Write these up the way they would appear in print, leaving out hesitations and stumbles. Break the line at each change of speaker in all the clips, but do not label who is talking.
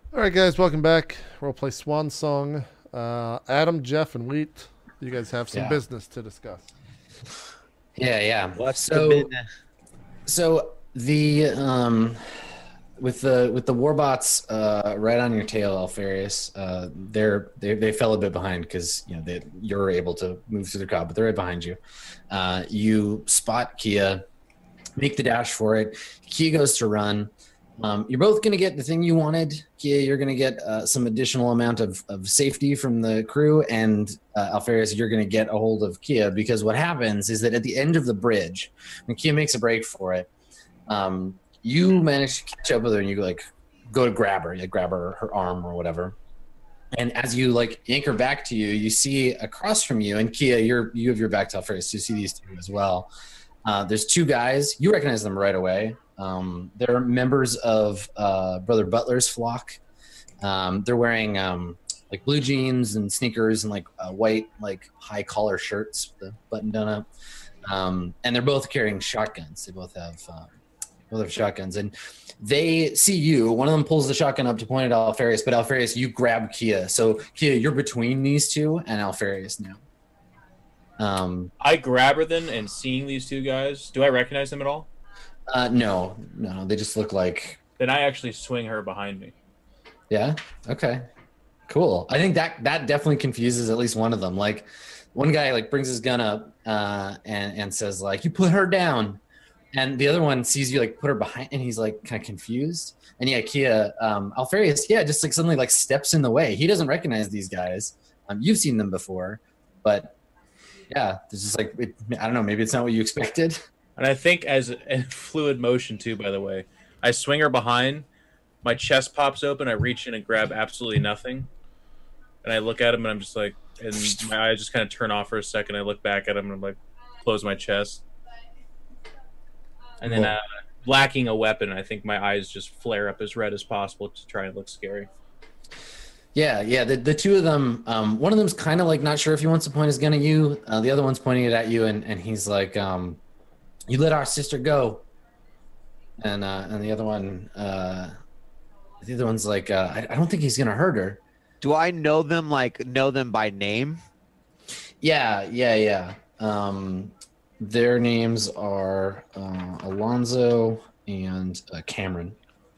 All right, guys, welcome back. We'll play Swan Song. Adam, Jeff, and Wheat, you guys have some
Yeah.
business to discuss.
Yeah.
What's the
So
business?
so the with the warbots right on your tail, Alfarius, they fell a bit behind because you're able to move through the crowd, but they're right behind you. You spot Kia, make the dash for it. Kia goes to run. You're both going to get the thing you wanted. Kia, you're going to get some additional amount of safety from the crew, and Alfarius, you're going to get a hold of Kia, because what happens is that at the end of the bridge, when Kia makes a break for it, you manage to catch up with her, and you go to grab her, grab her arm or whatever. And as you yank her back to you, you see across from you, and Kia, you have your back to Alfarius, so you see these two as well. There's two guys. You recognize them right away. They're members of Brother Butler's flock. They're wearing blue jeans and sneakers and white high collar shirts with the button done up. And they're both carrying shotguns. They both have shotguns, and they see you. One of them pulls the shotgun up to point at Alfarius, but Alfarius, you grab Kia. So Kia, you're between these two and Alfarius now.
I grab her then, and seeing these two guys, do I recognize them at all?
No, they just look like.
Then I actually swing her behind me.
Yeah. Okay. Cool. I think that definitely confuses at least one of them. One guy brings his gun up and says you put her down, and the other one sees you put her behind, and he's kind of confused. And yeah, Kia, Alfarius, just suddenly steps in the way. He doesn't recognize these guys. You've seen them before, but yeah, there's just I don't know, maybe it's not what you expected.
And I think as a fluid motion too, by the way, I swing her behind, my chest pops open, I reach in and grab absolutely nothing. And I look at him, and I'm just and my eyes just kind of turn off for a second. I look back at him, and I'm close my chest. And then lacking a weapon, I think my eyes just flare up as red as possible to try and look scary.
Yeah. The two of them, one of them's kind of not sure if he wants to point his gun at you. The other one's pointing it at you, and he's you let our sister go. And the other one, one's I don't think he's gonna hurt her.
Do I know them know them by name?
Yeah. Their names are Alonzo and Cameron.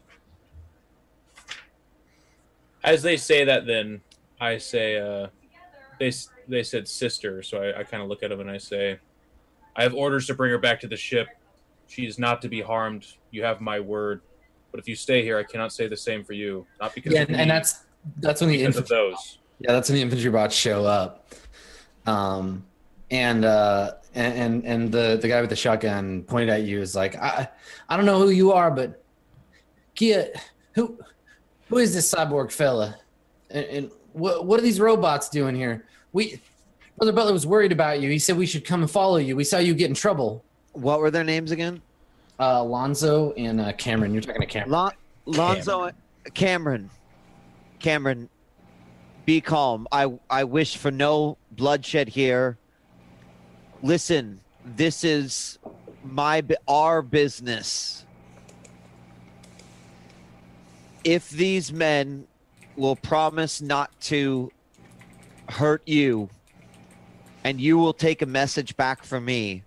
As they say that, then I say, they said sister, so I kind of look at them and I say, I have orders to bring her back to the ship. She is not to be harmed. You have my word. But if you stay here, I cannot say the same for you. Not because of me,
and that's when the
of those.
Yeah, that's when the infantry bots show up. And the guy with the shotgun pointed at you is I don't know who you are, but Kia, who is this cyborg fella? And what are these robots doing here? Brother Butler was worried about you. He said we should come and follow you. We saw you get in trouble.
What were their names again?
Lonzo and Cameron. You're talking to Cameron.
Lonzo, Cameron. Cameron, be calm. I wish for no bloodshed here. Listen, this is our business. If these men will promise not to hurt you, and you will take a message back from me,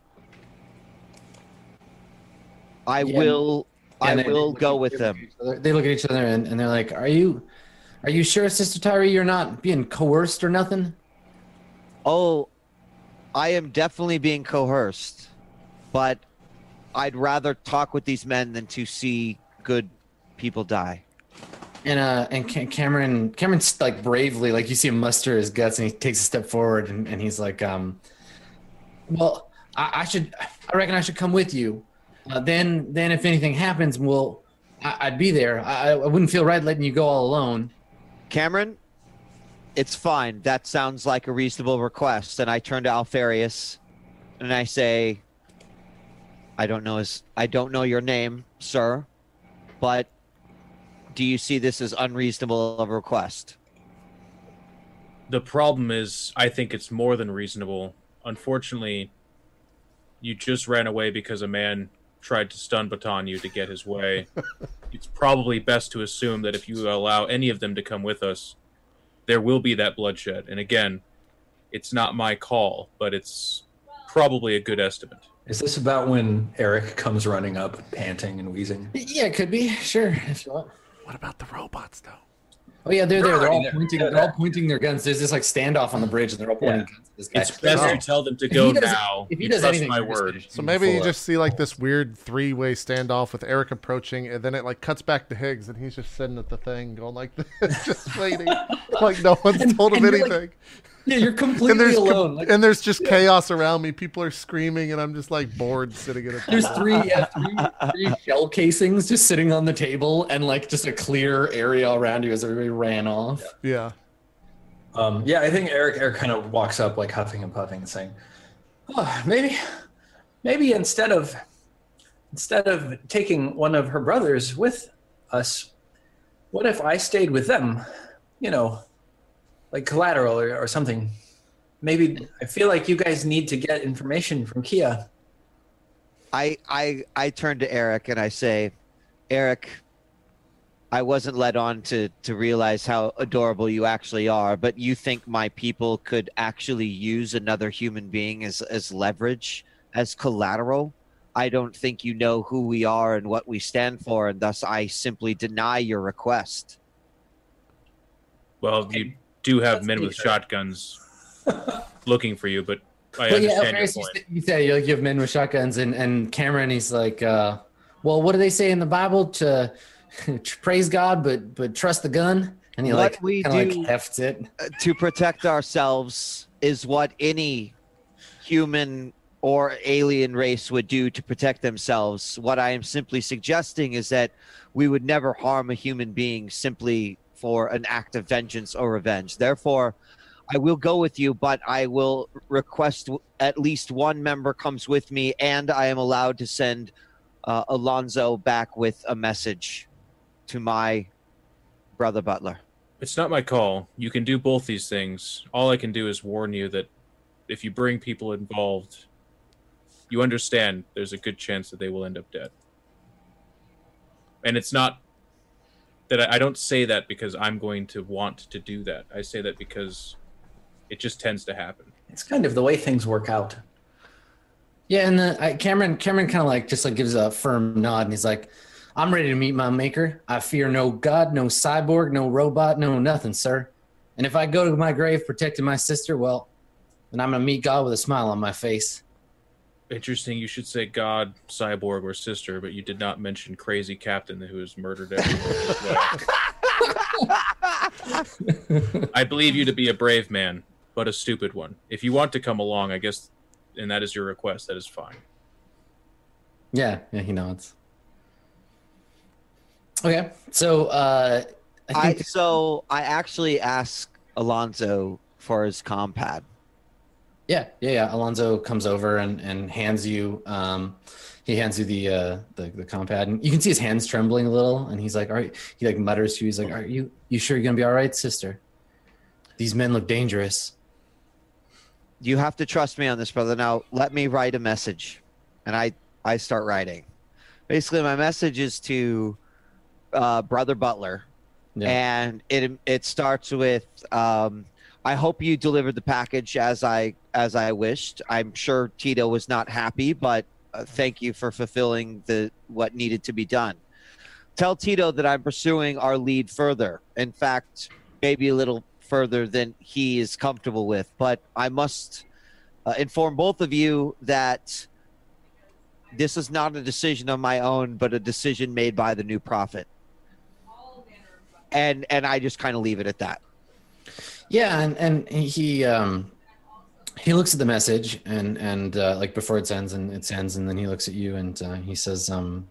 I will go with them.
They look at each other and they're like, Are you sure, Sister Tyree, you're not being coerced or nothing?
Oh, I am definitely being coerced, but I'd rather talk with these men than to see good people die.
And Cameron's bravely, you see him muster his guts, and he takes a step forward, and he's well, I reckon I should come with you. Then if anything happens, I'd be there. I wouldn't feel right letting you go all alone.
Cameron, it's fine. That sounds like a reasonable request. And I turn to Alfarius and I say, I don't know your name, sir, but do you see this as unreasonable of a request?
The problem is, I think it's more than reasonable. Unfortunately, you just ran away because a man tried to stun baton you to get his way. it's probably best to assume that if you allow any of them to come with us, there will be that bloodshed. And again, it's not my call, but it's probably a good estimate.
Is this about when Eric comes running up, panting and wheezing?
Yeah, it could be. Sure, if you want.
What about the robots, though?
Oh yeah, they're there. They're all
there.
pointing. They're all pointing their guns. There's this like standoff on the bridge, and they're all pointing guns at this guy.
It's best
Oh.
to tell them to
If
go
he does-
now.
if he
You
does
trust
anything,
my
you're just
word.
gonna
So maybe you
full
just see like this weird three-way standoff with Eric approaching, and then it like cuts back to Higgs, and he's just sitting at the thing, going like this, just waiting, like no one's told him
and you're, like,
anything.
Yeah, you're
And
completely
there's
alone. Like,
and there's just chaos around me. People are screaming, and I'm just like bored sitting at a
there's
table.
three shell casings just sitting on the table, and like just a clear area around you as everybody ran off.
Yeah.
Yeah, I think Eric kind of walks up like huffing and puffing and saying, oh, maybe instead of taking one of her brothers with us, what if I stayed with them? You know, like collateral or something. Maybe I feel like you guys need to get information from Kia.
I turn to Eric and I say, Eric, I wasn't led on to realize how adorable you actually are, but you think my people could actually use another human being as leverage, as collateral? I don't think you know who we are and what we stand for, and thus I simply deny your request.
Well, you do have
That's
men with
neat.
shotguns looking for you, but I
Well, yeah,
understand your
Alpharius,
point.
you said you have men with shotguns, and Cameron, he's like, well, what do they say in the Bible? To praise God, but trust the gun. And he
What
like
we
kind of
do-
like hefts it.
To protect ourselves is what any human or alien race would do to protect themselves. What I am simply suggesting is that we would never harm a human being simply for an act of vengeance or revenge. Therefore, I will go with you, but I will request at least one member comes with me, and I am allowed to send Alonzo back with a message to my brother Butler.
It's not my call. You can do both these things. All I can do is warn you that if you bring people involved, you understand there's a good chance that they will end up dead. And it's not that I don't say that because I'm going to want to do that. I say that because it just tends to happen.
It's kind of the way things work out.
Yeah, and Cameron kind of like just like gives a firm nod, and he's like, I'm ready to meet my maker. I fear no god, no cyborg, no robot, no nothing, sir. And if I go to my grave protecting my sister, well, then I'm gonna meet God with a smile on my face.
Interesting. You should say God, cyborg, or sister, but you did not mention crazy captain who has murdered everyone. I believe you to be a brave man, but a stupid one. If you want to come along, I guess, and that is your request, that is fine.
Yeah, he nods. Okay, so I think
I actually asked Alonzo for his compad.
Yeah. Alonzo comes over and hands you he hands you the compad, and you can see his hands trembling a little, and he's like, all right, he like mutters to you, he's like, are you sure you're gonna be all right, sister? These men look dangerous.
You have to trust me on this, brother. Now, let me write a message. And I start writing. Basically, my message is to Brother Butler.
Yeah.
And it starts with, I hope you delivered the package as I wished. I'm sure Tito was not happy, but thank you for fulfilling what needed to be done. Tell Tito that I'm pursuing our lead further. In fact, maybe a little further than he is comfortable with. But I must inform both of you that this is not a decision of my own, but a decision made by the new prophet. And I just kind of leave it at that.
Yeah, and he looks at the message and like before it sends, and then he looks at you and he says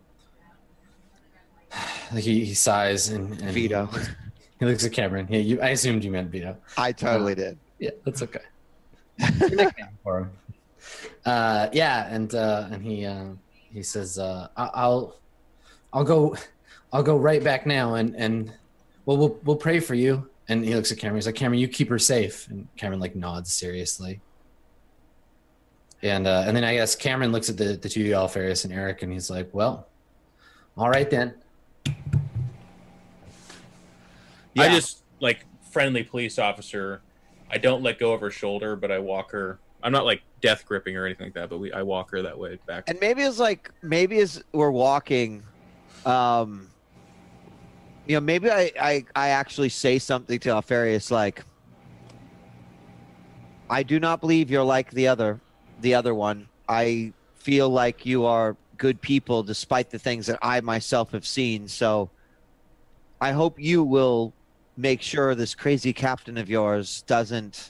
like he sighs and
Vito.
He looks at Cameron. Yeah, I assumed you meant Vito.
I totally did.
Yeah, that's okay. Your nickname for him. Yeah, and he says, I'll go right back now, and well, we'll pray for you. And he looks at Cameron. He's like, Cameron, you keep her safe. And Cameron like nods seriously. And then I guess Cameron looks at the two of y'all, Alpharius and Eric, and he's like, well, all right then.
I
Yeah.
just like friendly police officer. I don't let go of her shoulder, but I walk her. I'm not like death gripping or anything like that, but I walk her that way back.
And maybe as we're walking, maybe I actually say something to Alfarius like, I do not believe you're like the other one. I feel like you are good people despite the things that I myself have seen. So I hope you will make sure this crazy captain of yours doesn't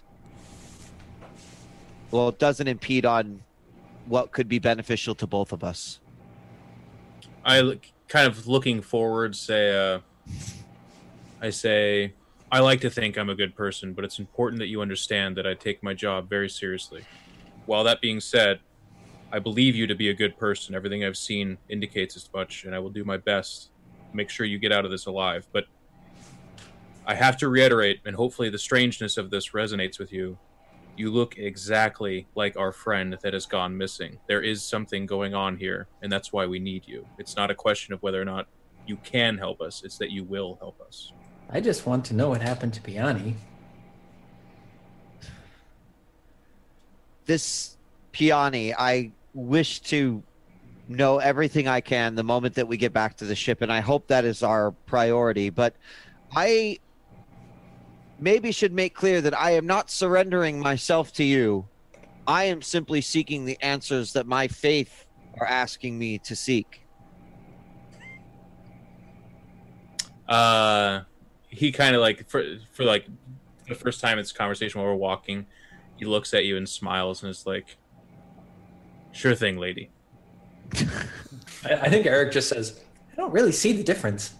impede on what could be beneficial to both of us.
Kind of looking forward, I say, I like to think I'm a good person, but it's important that you understand that I take my job very seriously. While that being said, I believe you to be a good person. Everything I've seen indicates as much, and I will do my best to make sure you get out of this alive. But I have to reiterate, and hopefully the strangeness of this resonates with you. You look exactly like our friend that has gone missing. There is something going on here, and that's why we need you. It's not a question of whether or not you can help us. It's that you will help us.
I just want to know what happened to Piani.
This Piani, I wish to know everything I can the moment that we get back to the ship, and I hope that is our priority. But I maybe should make clear that I am not surrendering myself to you. I am simply seeking the answers that my faith are asking me to seek.
He kind of like for like the first time in this conversation while we're walking, he looks at you and smiles and is like, "Sure thing, lady."
I think Eric just says, I don't really see the difference.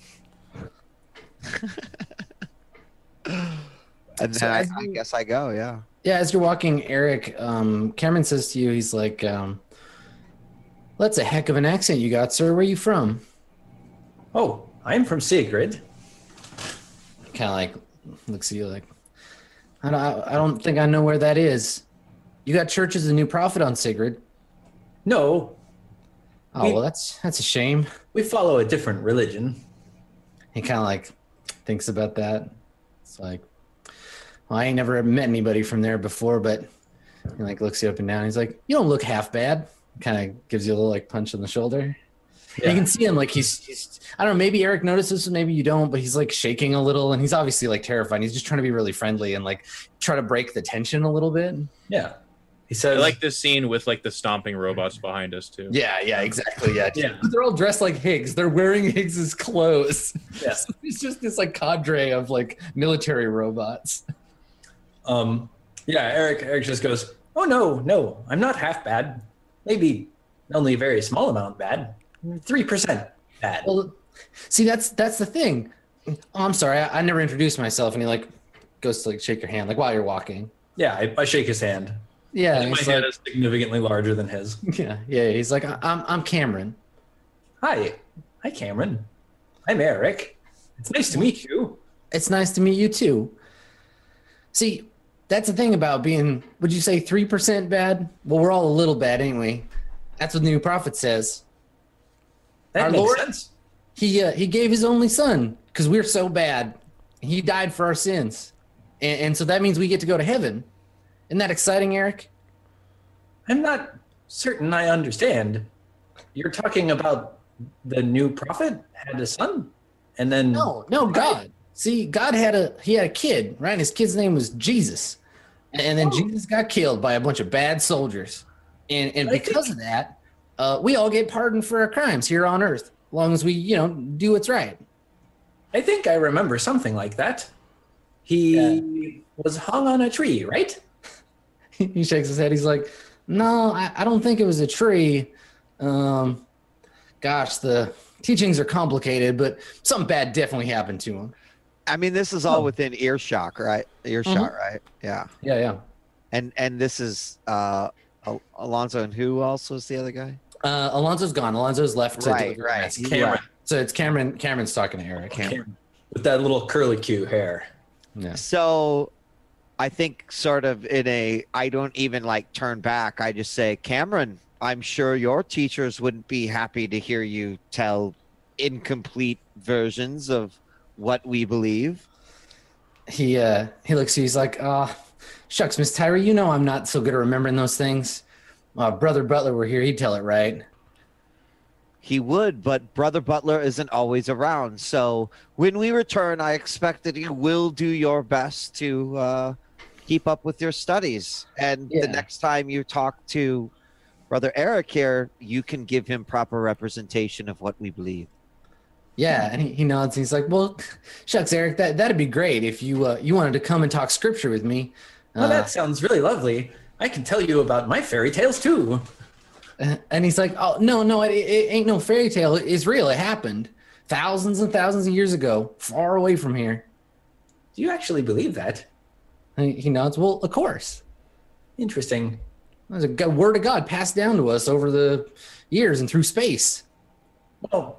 And then I guess I go, yeah.
Yeah, as you're walking, Eric, Cameron says to you, he's like, that's a heck of an accent you got, sir. Where are you from?
Oh, I'm from Sigrid.
Kind of like looks at you like, I don't think I know where that is. You got Church as a New Prophet on Sigrid.
No,
Oh, well, that's a shame.
we follow a different religion.
He kind of like thinks about that. It's like, well, I ain't never met anybody from there before, but he like looks you up and down. He's like, you don't look half bad. Kind of gives you a little like punch on the shoulder.
Yeah.
You can see him like he's I don't know, maybe Eric notices, maybe you don't, but he's like shaking a little, and he's obviously like terrified. He's just trying to be really friendly and like try to break the tension a little bit.
Yeah. He
I
says,
like this scene with like the stomping robots behind us too.
Yeah, exactly. Yeah.
Yeah.
They're all dressed like Higgs. They're wearing Higgs's clothes.
Yeah.
So it's just this like cadre of like military robots.
Eric just goes, oh, no, I'm not half bad. Maybe only a very small amount bad. 3% bad.
Well, see, that's the thing. Oh, I'm sorry, I never introduced myself, and he like goes to like shake your hand like while you're walking.
Yeah, I shake his hand.
Yeah,
My
he's
hand
like,
is significantly larger than his.
yeah. He's like, I'm Cameron.
Hi, Cameron. I'm Eric. It's nice to meet you.
It's nice to meet you too. See, that's the thing about being. Would you say 3% bad? Well, we're all a little bad, ain't we? That's what the New Prophet says.
That
Our
makes
Lord-
sense.
He gave his only son because we're so bad. He died for our sins, and so that means we get to go to heaven. Isn't that exciting, Eric?
I'm not certain I understand. You're talking about the new prophet had a son, and then
No, God. See, God had a kid, right? His kid's name was Jesus, and then Jesus got killed by a bunch of bad soldiers, and because of that, we all get pardoned for our crimes here on Earth, as long as we do what's right.
I think I remember something like that. He was hung on a tree, right?
He shakes his head. He's like, "No, I don't think it was a tree. Gosh, the teachings are complicated, but something bad definitely happened to him."
I mean, this is all within earshot, right? Right? Yeah.
Yeah.
And this is Alonso, and who else was the other guy?
Alonso's gone. Alonso's left. To
Right,
deliver
right.
the message.
Cameron.
So it's Cameron. Cameron's talking to Eric.
Cameron. With that little curlicue hair.
Yeah.
So I think sort of I don't even like turn back. I just say, Cameron, I'm sure your teachers wouldn't be happy to hear you tell incomplete versions of what we believe.
He looks at you, he's like, shucks, Miss Tyree, you know I'm not so good at remembering those things. Brother Butler were here, he'd tell it right.
He would, but Brother Butler isn't always around. So when we return, I expect that you will do your best to keep up with your studies. And the next time you talk to Brother Eric here, you can give him proper representation of what we believe.
Yeah, and he nods. And he's like, "Well, shucks, Eric, that'd be great if you wanted to come and talk scripture with me."
Well, that sounds really lovely. I can tell you about my fairy tales too.
And he's like, "Oh no, it ain't no fairy tale. It's real. It happened thousands and thousands of years ago, far away from here."
Do you actually believe that?
And he nods. Well, of course.
Interesting.
There's a word of God passed down to us over the years and through space.
Well,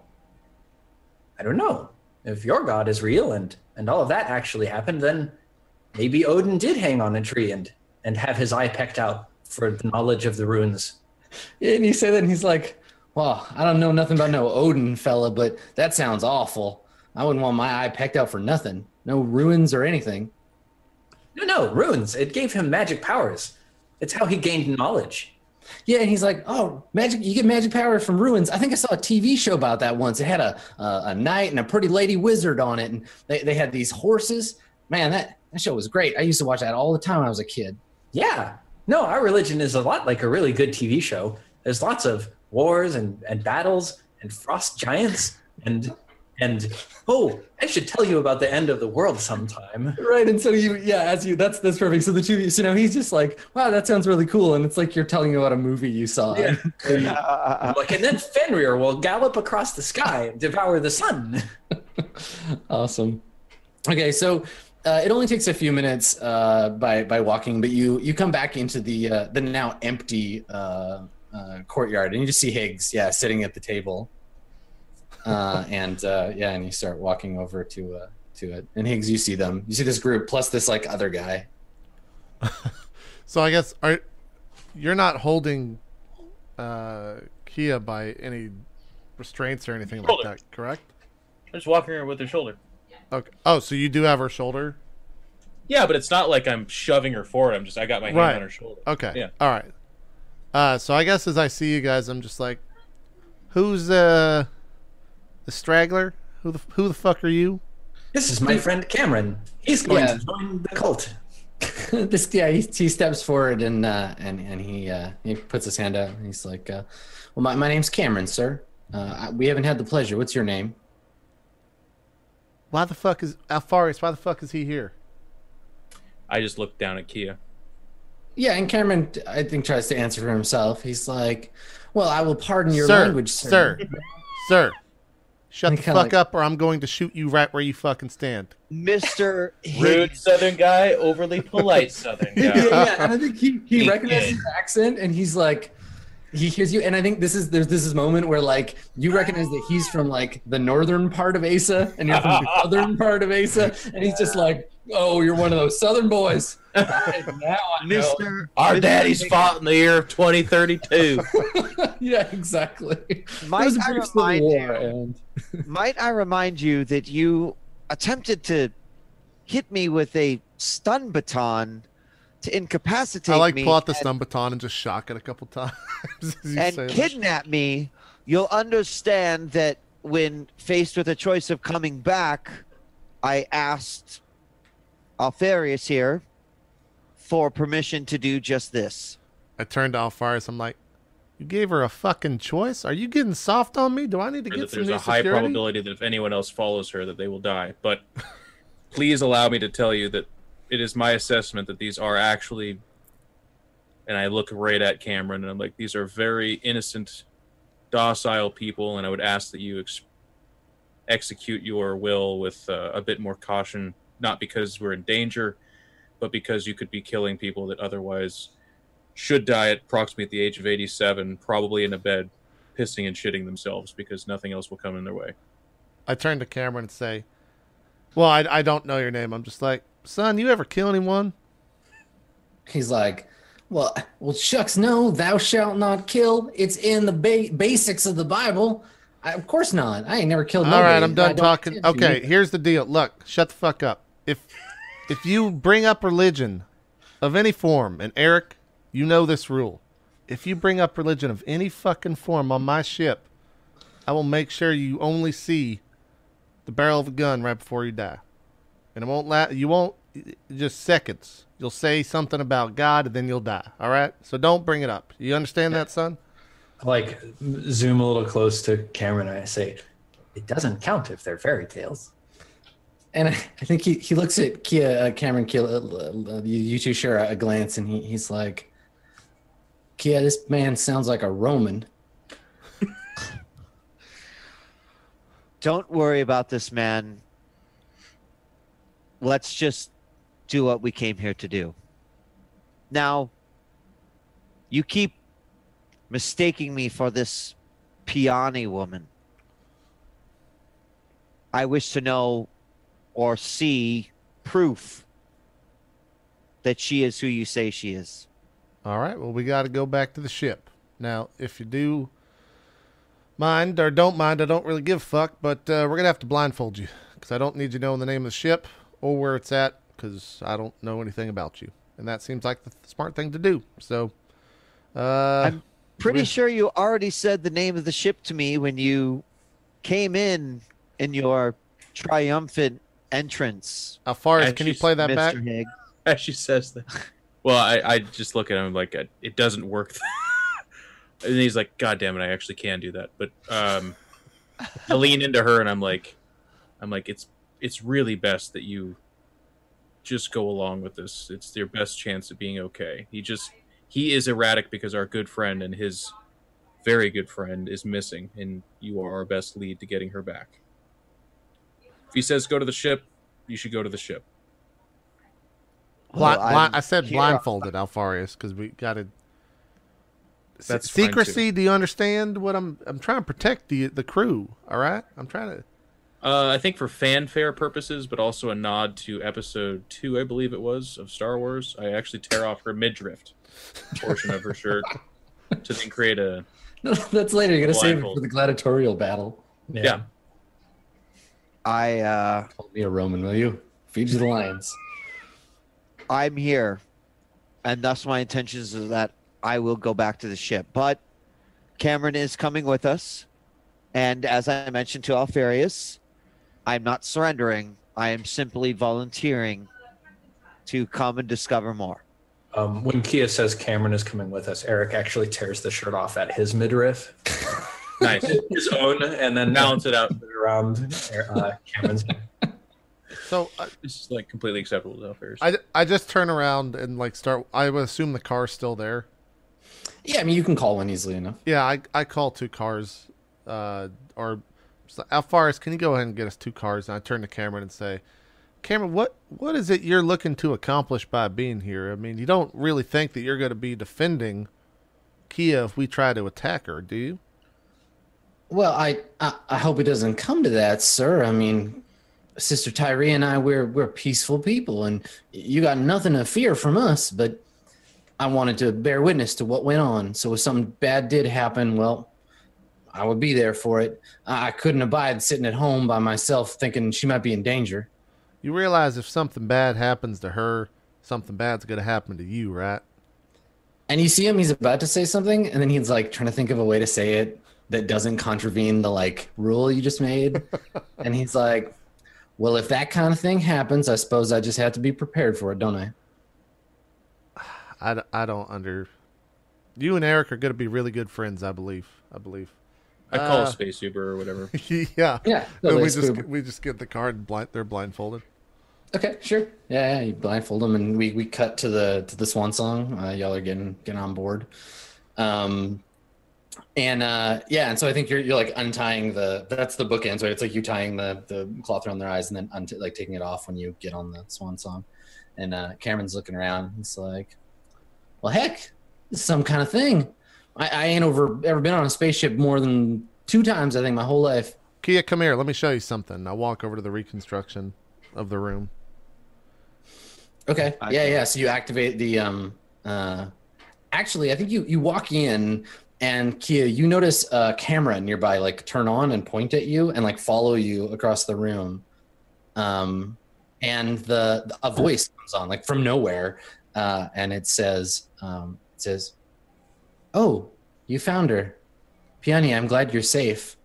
I don't know. If your god is real and all of that actually happened, then maybe Odin did hang on a tree and have his eye pecked out for the knowledge of the runes.
And you say that, and he's like, "Well, I don't know nothing about no Odin, fella, but that sounds awful. I wouldn't want my eye pecked out for nothing. No ruins or anything."
No, runes. It gave him magic powers. It's how he gained knowledge.
Yeah, and he's like, "Oh, magic! You get magic powers from ruins. I think I saw a TV show about that once. It had a knight and a pretty lady wizard on it, and they had these horses. Man, that show was great. I used to watch that all the time when I was a kid."
Yeah. No, our religion is a lot like a really good TV show. There's lots of wars and battles and frost giants and oh, I should tell you about the end of the world sometime.
Right, and so that's perfect. So the TV, so now he's just like, "Wow, that sounds really cool," and it's like you're telling about a movie you saw.
Yeah. And then Fenrir will gallop across the sky and devour the sun.
Awesome. Okay, so it only takes a few minutes by walking, but you come back into the now empty courtyard, and you just see Higgs, sitting at the table. And you start walking over to it. And Higgs, you see them. You see this group plus this like other guy.
So I guess you're not holding Kia by any restraints or anything like that, correct?
I'm just walking her with her shoulder.
Okay. Oh, so you do have her shoulder?
Yeah, but it's not like I'm shoving her forward. I got my hand on her shoulder.
Okay.
Yeah.
All right. So I guess as I see you guys, I'm just like, who's the straggler? Who the fuck are you?
This is my friend Cameron. He's going to join the cult.
He steps forward and he puts his hand out. And he's like, "Well, my name's Cameron, sir. We haven't had the pleasure. What's your name?"
Why the fuck is Alfarius? Why the fuck is he here?
I just looked down at Kia.
Yeah, and Cameron, I think, tries to answer for himself. He's like, "Well, I will pardon your language, sir.
Sir. Shut the fuck up, or I'm going to shoot you right where you fucking stand."
Mr.
Rude Southern guy, overly polite Southern guy.
Yeah, and I think he recognizes his accent, and he's like, he hears you, and I think there's this moment where like you recognize that he's from like the northern part of Asa, and you're from the southern part of Asa, and he's just like, "Oh, you're one of those southern boys." Now I know.
Our daddies fought in the year of 2032.
Yeah, exactly.
Might I remind you that you attempted to hit me with a stun baton to incapacitate me.
Pull out the stun baton and just shock it a couple times.
And kidnap me. You'll understand that when faced with a choice of coming back, I asked Alfarius here for permission to do just this.
I turned to Alfarius. I'm like, "You gave her a fucking choice? Are you getting soft on me? Do I need to get some new
security? There's a high probability that if anyone else follows her, that they will die. But please allow me to tell you that it is my assessment that these are actually," and I look right at Cameron, and I'm like, "These are very innocent, docile people, and I would ask that you execute your will with a bit more caution, not because we're in danger, but because you could be killing people that otherwise should die at approximately the age of 87, probably in a bed, pissing and shitting themselves because nothing else will come in their way."
I turn to Cameron and say, "Well, I don't know your name." I'm just like, "Son, you ever kill anyone?"
He's like, well, shucks, no, thou shalt not kill. It's in the basics of the Bible. Of course not. I ain't never killed
All
nobody.
right, I'm
I
done
don't
talking.
intend to
Okay,
either.
here's the deal. Look, shut the fuck up. If you bring up religion of any form, and Eric, you know this rule. If you bring up religion of any fucking form on my ship, I will make sure you only see the barrel of a gun right before you die. And it won't you won't just seconds. You'll say something about God and then you'll die. All right? So don't bring it up. You understand that, son?
Like, zoom a little close to Cameron and I say, it doesn't count if they're fairy tales.
And I think he looks at Cameron, you two share a glance, and he's like, Kia, this man sounds like a Roman.
Don't worry about this, man. Let's just do what we came here to do. Now, you keep mistaking me for this Piani woman. I wish to know or see proof that she is who you say she is.
All right. Well, we got to go back to the ship. Now, if you do mind or don't mind, I don't really give a fuck, but we're going to have to blindfold you because I don't need you knowing the name of the ship or where it's at because I don't know anything about you. And that seems like the smart thing to do. So,
I'm pretty sure you already said the name of the ship to me when you came in your triumphant entrance.
how far is,
And
can you
she's
play that
Mr.
back?
Higg.
As she says that. Well, I just look at him like it doesn't work. And he's like, God damn it, I actually can do that. But I lean into her and I'm like, it's really best that you just go along with this. It's your best chance of being okay. He is erratic because our good friend and his very good friend is missing, and you are our best lead to getting her back. If he says go to the ship, you should go to the ship.
Well,
I said
here-
blindfolded, Alfarius, because we got to.
That's fine,
Secrecy. Do you understand what I'm trying to protect the crew? All right, I'm trying to.
I think for fanfare purposes, but also a nod to episode 2, I believe it was, of Star Wars. I actually tear off her midriff portion of her shirt to then create a...
That's later. You're going to save it
Blindfold.
for the gladiatorial battle.
Yeah.
Call me a Roman, will you? Feed you the lions.
I'm here, and thus my intentions is that I will go back to the ship. But Cameron is coming with us, and as I mentioned to Alfarius, I'm not surrendering. I am simply volunteering to come and discover more.
When Kia says Cameron is coming with us, Eric actually tears the shirt off at his midriff,
Nice.
his own, and then
Balance it out.
around Cameron's.
So
It's like completely acceptable to affairs.
I just turn around and like start. I would assume the car's still there.
Yeah, I mean, you can call one easily enough.
Yeah, I call 2 cars. Or Alfarius, can you go ahead and get us 2 cars? And I turn to Cameron and say, Cameron, what is it you're looking to accomplish by being here? I mean, you don't really think that you're going to be defending Kia if we try to attack her, do you?
Well, I hope it doesn't come to that, sir. I mean, Sister Tyree and I, we're peaceful people, and you got nothing to fear from us. But I wanted to bear witness to what went on. So if something bad did happen, well, I would be there for it. I couldn't abide sitting at home by myself thinking she might be in danger.
You realize if something bad happens to her, something bad's going to happen to you, right?
And you see him, he's about to say something, and then he's like trying to think of a way to say it that doesn't contravene the like rule you just made. And he's like, well, if that kind of thing happens, I suppose I just have to be prepared for it, don't I?
I don't You and Eric are going to be really good friends, I believe.
I call a space Uber or whatever.
Yeah.
Yeah.
And
totally,
we
Spoober.
just get the car and they're blindfolded.
Okay, sure. Yeah, you blindfold them, and we cut to the swan song. Y'all are getting on board. And so I think you're like untying that's the bookends, right? It's like you tying the cloth around their eyes and then like taking it off when you get on the swan song. And Cameron's looking around. He's like, well, heck, this is some kind of thing. I ain't ever been on a spaceship more than 2 times, I think, my whole life.
Kia, come here. Let me show you something. I walk over to the reconstruction of the room.
Okay. Yeah. So you activate the actually, I think you walk in And Kia, you notice a camera nearby like turn on and point at you and like follow you across the room. And a voice comes on like from nowhere, and it says, "Oh, you found her, Peony. I'm glad you're safe."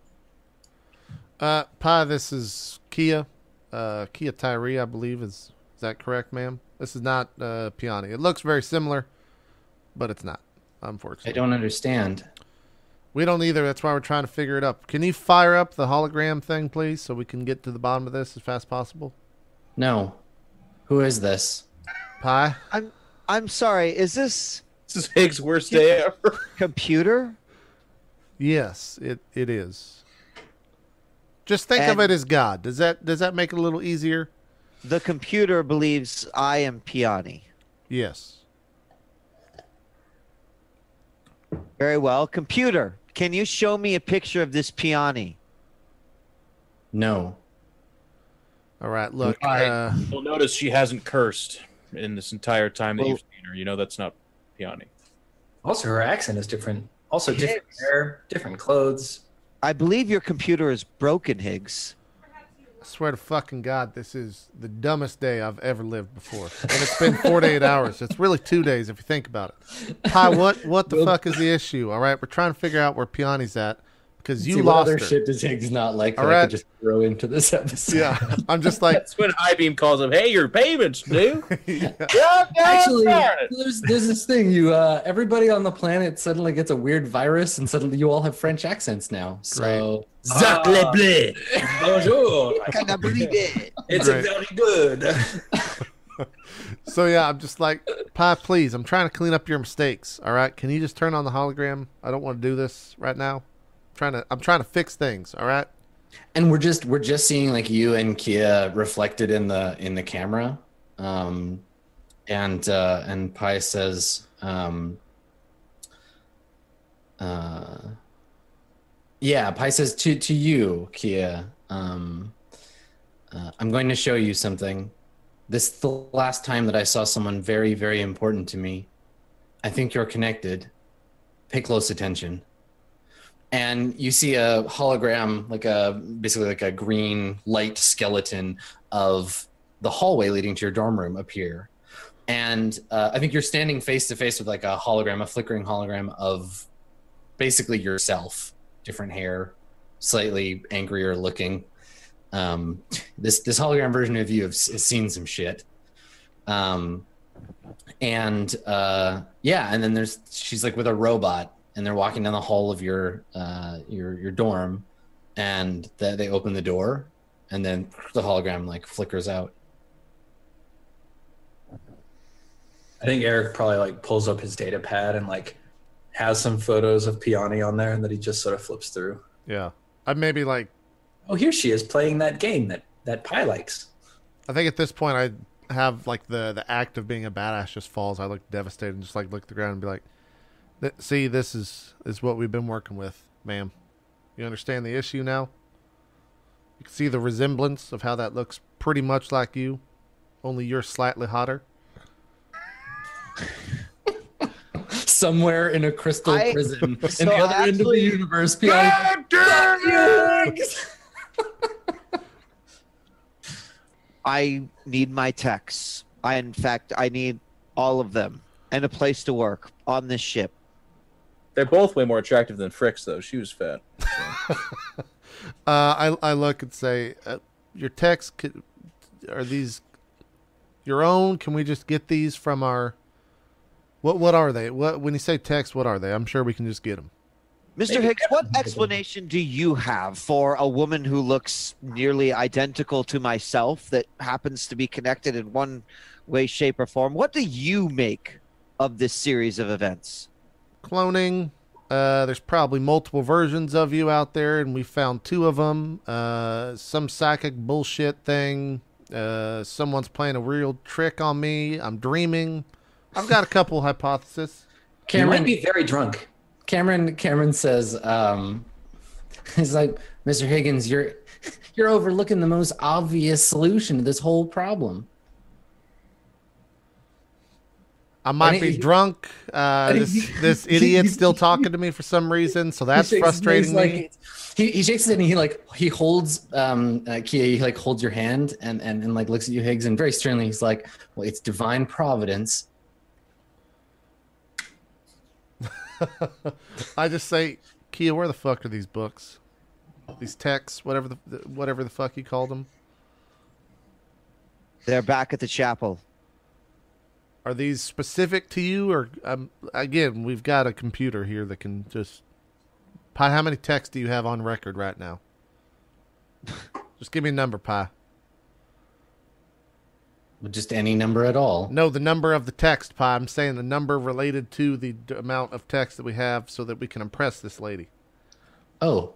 Pi, this is Kia. Kia Tyree, I believe. Is that correct, ma'am? This is not Peony. It looks very similar, but it's not, unfortunately.
I don't understand.
We don't either. That's why we're trying to figure it up. Can you fire up the hologram thing, please, so we can get to the bottom of this as fast as possible?
No. Who is this?
Pi?
I'm sorry. Is this
This is Higgs' worst day ever.
computer?
Yes, it is. Just think of
And-
it as God. Does that make it a little easier?
The computer believes I am Peony.
Yes.
Very well. Computer, can you show me a picture of this Peony?
No.
All right, look.
Alright.
You'll notice she hasn't cursed in this entire time that you've seen her. You know that's not Peony.
Also, her accent is different. Also, different hair, different clothes.
I believe your computer is broken, Higgs.
I swear to fucking God, this is the dumbest day I've ever lived before. And it's been 48 hours. It's really 2 days if you think about it. Pi, what the fuck is the issue? All right, we're trying to figure out where Peony's at because you
See, what
lost
other
her.
shit does Higgs not like that
All
I
right.
could just throw into this episode?
Yeah, I'm just like,
That's when Highbeam calls him, "Hey, your payments due."
yeah.
Actually,
darn it.
there's this thing. Everybody on the planet suddenly gets a weird virus, and suddenly you all have French accents now. So
Bonjour.
I cannot believe it.
It's
Right.
very good.
So yeah, I'm just like, Pi, please, I'm trying to clean up your mistakes. All right, can you just turn on the hologram? I don't want to do this right now. I'm trying to fix things. All right.
and we're just seeing like you and Kia reflected in the camera, and Pi says, yeah, Pi says to you, Kia, I'm going to show you something. This is the last time that I saw someone very, very important to me. I think you're connected. Pay close attention. And you see a hologram, basically like a green light skeleton of the hallway leading to your dorm room appear. And I think you're standing face to face with like a hologram, a flickering hologram of basically yourself, different hair, slightly angrier looking. This hologram version of you has seen some shit. And then she's like with a robot, and they're walking down the hall of your dorm, and they open the door, and then the hologram like flickers out.
I think Eric probably like pulls up his data pad and like has some photos of Peony on there, and that he just sort of flips through.
Yeah. I maybe like,
Oh, here she is playing that game that Pi likes.
I think at this point I have like the act of being a badass just falls. I look devastated and just like look at the ground and be like, see, this is what we've been working with, ma'am. You understand the issue now? You can see the resemblance of how that looks pretty much like you, only you're slightly hotter.
Somewhere in a crystal prison, in
so
the other end of the
actually-
universe, Peony.
I need my techs. In fact, I need all of them and a place to work on this ship.
They're both way more attractive than Fricks, though. She was fat.
I look and say, your texts, are these your own? Can we just get these from our... What are they? When you say text, what are they? I'm sure we can just get them.
Mr.
Maybe
Hicks, what
Kevin could-
explanation do you have for a woman who looks nearly identical to myself that happens to be connected in one way, shape, or form? What do you make of this series of events?
Cloning. There's probably multiple versions of you out there, and we found 2 of them. Some psychic bullshit thing. Someone's playing a real trick on me. I'm dreaming. I've got a couple hypotheses.
You might
Cameron,
be very drunk.
Cameron says, he's like, Mr. Higgins, you're overlooking the most obvious solution to this whole problem.
I might
And
be
he-
drunk.
and
This idiot's still talking to me for some reason, so that's
He shakes his
frustrating
hand,
me.
he shakes it and he holds Kia, he like holds your hand and like looks at you, Higgs, and very sternly he's like, well, it's divine providence.
I just say, Kia, where the fuck are these books? These texts, whatever the fuck you called them.
They're back at the chapel.
Are these specific to you, or again, we've got a computer here that can just. Pi, how many texts do you have on record right now? Just give me a number, Pi.
Just any number at all.
No, the number of the text, Pi. I'm saying the number related to the amount of text that we have, so that we can impress this lady.
Oh,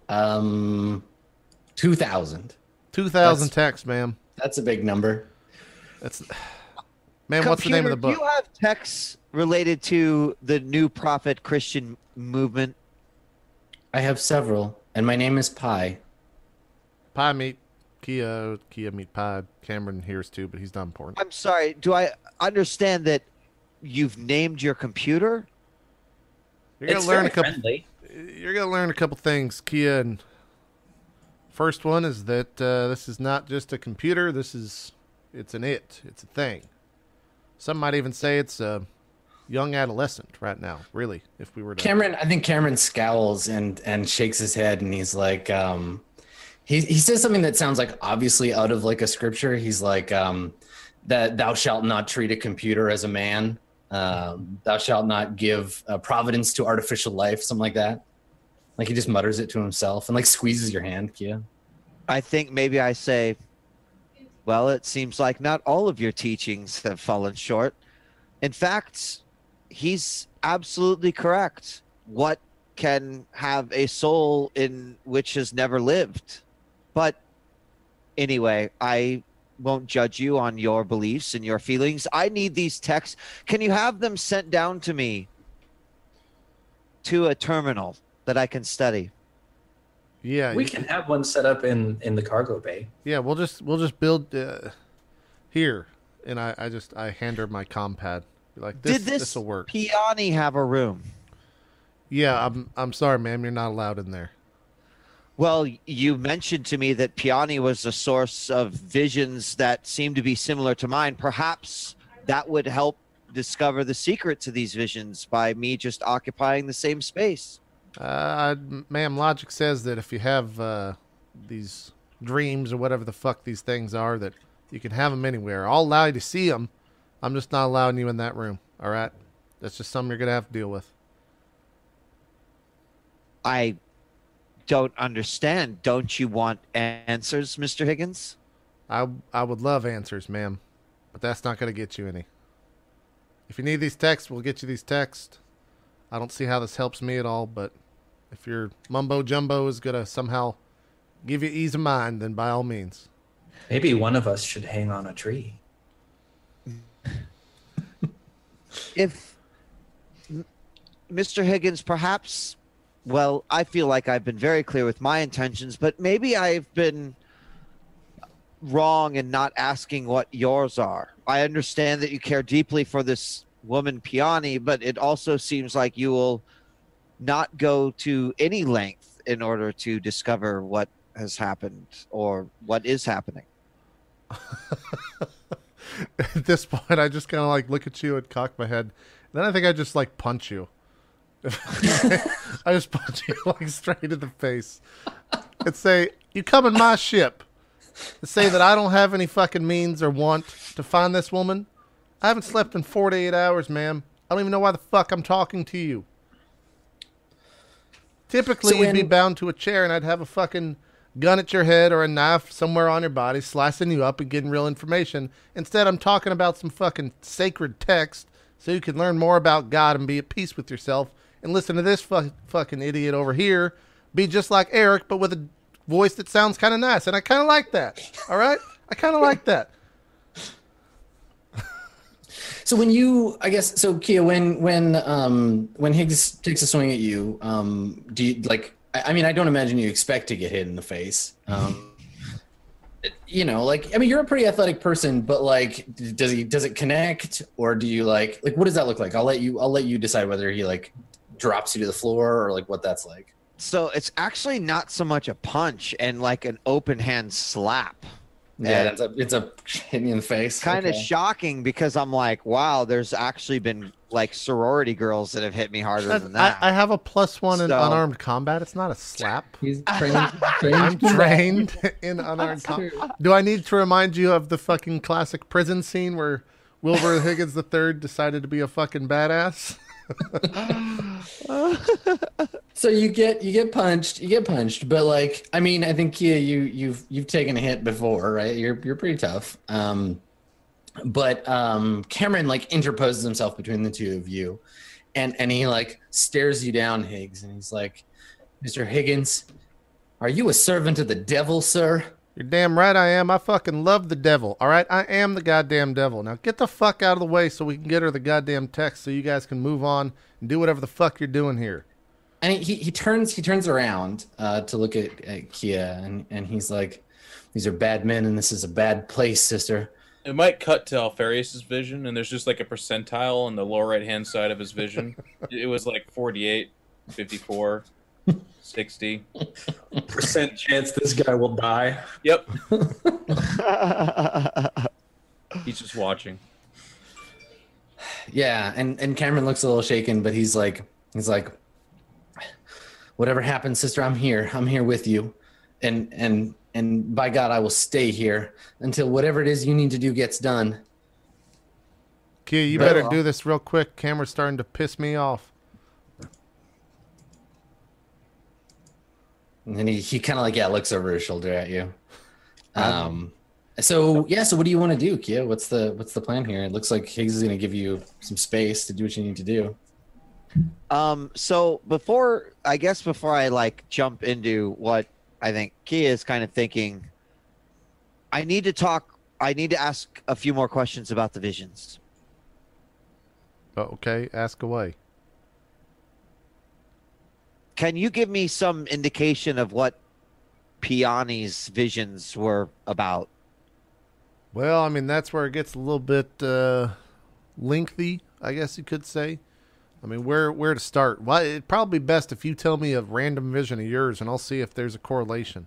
2,000.
2,000 texts, ma'am.
That's a big number.
That's. Man, what's the name of the book?
Do you have texts related to the New Prophet Christian movement?
I have several, and my name is Pi.
Pi meet Kia meet Pi. Cameron hears too, but he's not important.
I'm sorry. Do I understand that you've named your computer?
You're gonna
It's
learn
very
a couple.
friendly.
You're gonna learn a couple things, Kia. And first one is that this is not just a computer. It's a thing. Some might even say it's a young adolescent right now. Really, if we were to.
I think Cameron scowls and shakes his head, and he's like, he says something that sounds like obviously out of like a scripture. He's like, that thou shalt not treat a computer as a man. Thou shalt not give providence to artificial life, something like that. Like he just mutters it to himself and like squeezes your hand, Kia.
I think maybe I say, well, it seems like not all of your teachings have fallen short. In fact, he's absolutely correct. What can have a soul in which has never lived? But anyway, I won't judge you on your beliefs and your feelings. I need these texts. Can you have them sent down to me to a terminal that I can study?
Yeah,
We can have one set up in the cargo bay.
Yeah, we'll just build here, and I hand her my compad. Be like,
Did
this
this
will work.
Piani have a room?
Yeah, I'm sorry, ma'am. You're not allowed in there.
Well, you mentioned to me that Piani was a source of visions that seemed to be similar to mine. Perhaps that would help discover the secret to these visions by me just occupying the same space.
Ma'am, logic says that if you have these dreams or whatever the fuck these things are, that you can have them anywhere. I'll allow you to see them. I'm just not allowing you in that room. All right? That's just something you're going to have to deal with.
I don't understand. Don't you want answers, Mr. Higgins?
I would love answers, ma'am, but that's not going to get you any. If you need these texts, we'll get you these texts. I don't see how this helps me at all, but if your mumbo jumbo is going to somehow give you ease of mind, then by all means.
Maybe one of us should hang on a tree.
If Mr. Higgins, perhaps, well, I feel like I've been very clear with my intentions, but maybe I've been wrong in not asking what yours are. I understand that you care deeply for this woman, Piani, but it also seems like you will not go to any length in order to discover what has happened or what is happening.
At this point, I just kind of like look at you and cock my head. Then I think I just like punch you. I just punch you like straight in the face and say, "You come in my ship." To say that I don't have any fucking means or want to find this woman. I haven't slept in 48 hours, ma'am. I don't even know why the fuck I'm talking to you. Typically, we'd be bound to a chair and I'd have a fucking gun at your head or a knife somewhere on your body, slicing you up and getting real information. Instead, I'm talking about some fucking sacred text so you can learn more about God and be at peace with yourself and listen to this fucking idiot over here be just like Eric, but with a voice that sounds kind of nice. And I kind of like that. All right? I kind of like that.
So when you, I guess, so Kia, when Higgs takes a swing at you, do you like? I mean, I don't imagine you expect to get hit in the face. you know, like, I mean, you're a pretty athletic person, but like, does it connect, or do you like what does that look like? I'll let you decide whether he like drops you to the floor or like what that's like.
So it's actually not so much a punch and like an open hand slap.
Yeah,
And
it's a hit me in the face.
kind of
Okay.
shocking because I'm like, wow, there's actually been like sorority girls that have hit me harder than that.
I have a +1 in
So-
unarmed combat. It's not a slap.
He's trained.
I'm trained in unarmed combat. Do I need to remind you of the fucking classic prison scene where Wilbur Higgins III decided to be a fucking badass?
So you get punched, but like, I mean, I think Kia, you've taken a hit before, right? You're pretty tough. But Cameron like interposes himself between the two of you, and he like stares you down, Higgs, and he's like, "Mr. Higgins, are you a servant of the devil, sir?"
You're damn right I am. I fucking love the devil. All right, I am the goddamn devil. Now get the fuck out of the way so we can get her the goddamn text so you guys can move on and do whatever the fuck you're doing here.
And he turns around to look at Kia, and he's like, "These are bad men, and this is a bad place, sister."
It might cut to Alfarius's vision, and there's just like a percentile on the lower right-hand side of his vision. It was like 48, 54, 60.
% chance this guy will die.
Yep, he's just watching.
Yeah, and Cameron looks a little shaken, but he's like, "Whatever happens, sister, I'm here with you, and by God, I will stay here until whatever it is you need to do gets done."
Kia, you
Very
better
well.
do this real quick. Camera's starting to piss me off.
And then he kind of like looks over his shoulder at you. So what do you want to do, Kia? What's the plan here? It looks like Higgs is going to give you some space to do what you need to do.
So before I like jump into what I think Kia is kind of thinking, I need to ask a few more questions about the visions.
Oh, okay, ask away.
Can you give me some indication of what Piani's visions were about?
Well, I mean, that's where it gets a little bit lengthy, I guess you could say. I mean, where to start? Well, it'd probably be best if you tell me a random vision of yours, and I'll see if there's a correlation.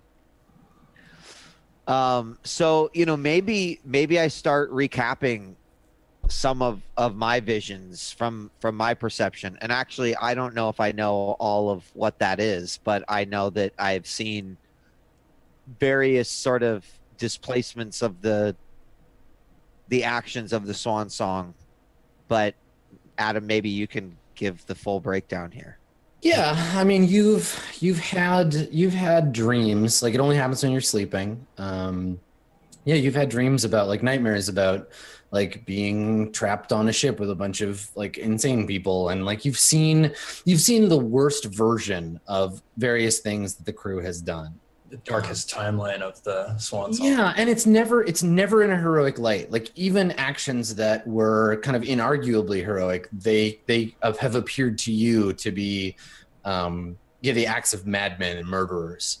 So, you know, maybe I start recapping some of my visions from my perception. And actually, I don't know if I know all of what that is, but I know that I've seen various sort of displacements of the actions of the Swan Song. But Adam, maybe you can give the full breakdown here.
Yeah, I mean, you've had dreams. Like, it only happens when you're sleeping. Yeah, you've had dreams about, like, nightmares about, like, being trapped on a ship with a bunch of, like, insane people, and like you've seen the worst version of various things that the crew has done.
The darkest timeline of the Swan Song.
Yeah, and it's never in a heroic light. Like, even actions that were kind of inarguably heroic, they have appeared to you to be the acts of madmen and murderers.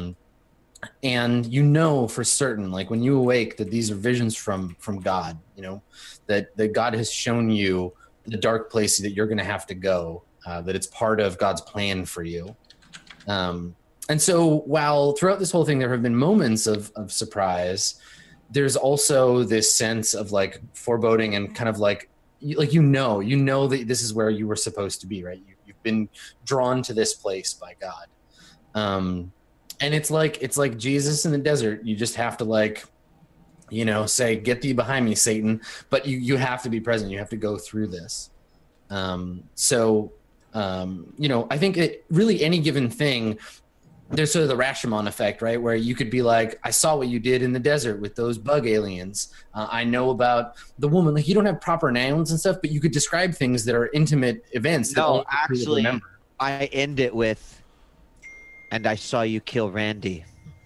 And you know for certain, like when you awake, that these are visions from God. You know that God has shown you the dark place that you're going to have to go. That it's part of God's plan for you. And so while throughout this whole thing there have been moments of surprise, there's also this sense of like foreboding and kind of like you know that this is where you were supposed to be, right? You've been drawn to this place by God. And it's like Jesus in the desert. You just have to like, you know, say, "Get thee behind me, Satan." But you have to be present. You have to go through this. You know, I think it really any given thing, there's sort of the Rashomon effect, right? Where you could be like, "I saw what you did in the desert with those bug aliens. I know about the woman." Like, you don't have proper nouns and stuff, but you could describe things that are intimate events. That
No,
only the crew would
actually,
remember.
I end it with, "And I saw you kill Randy."